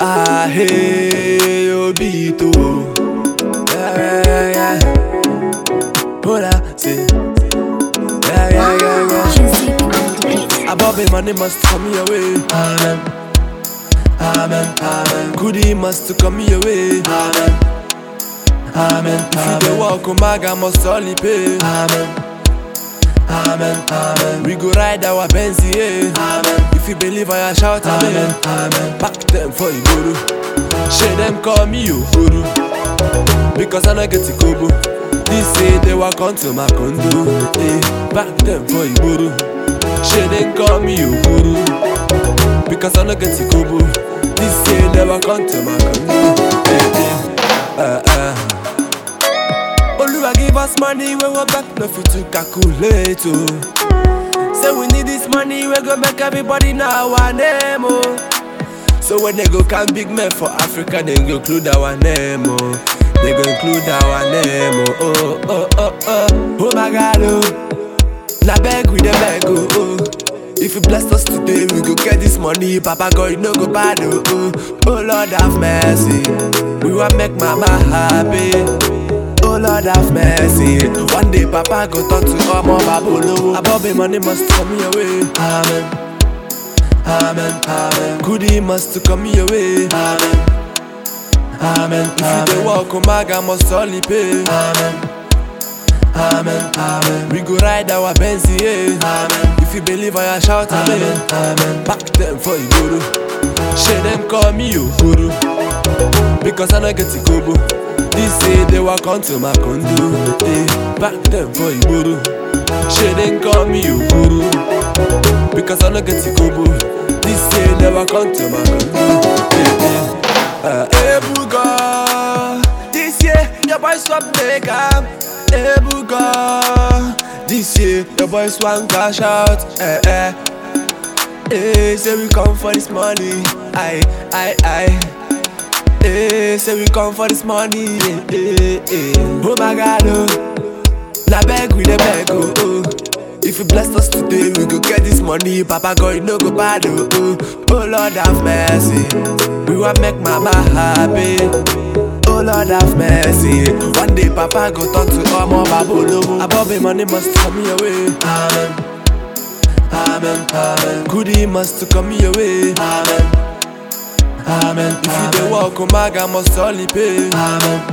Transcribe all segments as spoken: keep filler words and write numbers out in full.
Ah, hey, Obito. Yeah, yeah, yeah. Hola, see. Yeah, yeah, yeah, yeah. Above it, money must come your way. Amen. Amen, amen. Goodie must come your way. Amen. Amen. If you dey walk, Omaga must only pay. Amen. Amen, amen. We go ride our Benz, yeah. Amen. If you believe, I shout amen. Amen. Back them for you, guru. Share them, call me you, guru. Because I not get the kobo. They say they walk onto my condo. Hey, back them for you, guru. Share them, call me you, guru. Because I not get the kobo. They say they walk onto my condo. Hey, hey. Uh, uh. Oluwa give us money, we go back no fit to calculate, oh. Say we need this money, we go make everybody know our name, oh. So when they go count big men for Africa, they go include our name, oh. They go include our name, oh, oh, oh, oh, oh. Oh my God, oh. Na beg we dey beg, oh, oh. If you bless us today, we go get this money, Papa God, you no go bad, oh, oh. Oh Lord have mercy, we want make mama happy. Oh Lord have mercy. One day Papa go talk to Omo Babolo. Above the money must come your way. Amen. Amen. Amen. Goodie must come your way. Amen. Amen. If you dey walk, Omaga must only pay. Amen. Amen. Amen. We go ride our Benz, yeah. Amen. If you believe, I shout amen. Amen. Back them for you, guru. Share them, call me you, guru. Because I not get the kobo. They say they walk onto my condo. Hey, back them for you, guru. Share them, call me you, guru. Because I not get the kobo. They say they walk onto my condo. Hey, hey. Uh, hey, Buga. This year your boys swap make up. Hey, Buga. This year your boys want cash out. Hey, hey. Hey, say we come for this money. Aye, aye, aye. Hey, say we come for this money, yeah, yeah, yeah. Oh my God, oh. Na beg we dey beg, oh, oh. If you bless us today, we go get this money, Papa God, you no go bad, oh, oh. Oh Lord have mercy, we want make mama happy. Oh Lord have mercy. One day Papa go talk to Omo Babolo. Above the money must come your way. Amen. Amen, amen. Goodie must come your way. Amen. Amen. If you dey walk, Omaga must only pay. Amen.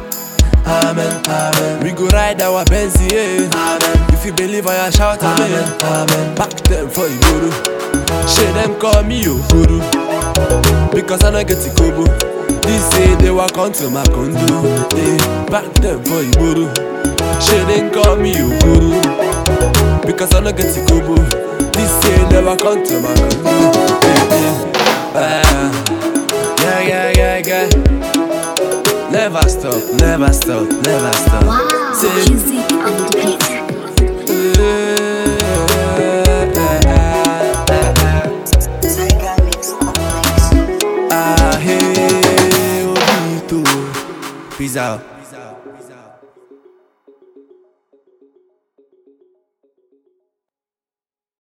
Amen. Amen. We go ride our Benz, yeah. Amen. If you believe, I shout amen. Amen. Back them for you, guru. Share them, call me you, guru. Because I not get the kobo. They say they walk onto my condo. Hey, back them for you, guru. Share them, call me you, guru. Because I not get the kobo. They say they walk onto my condo. Hey, hey. Uh, Yeah, yeah, yeah, yeah. Never stop, never stop, never stop. Wow, Say, music on the beat. Ah, hey, Obito. Peace out.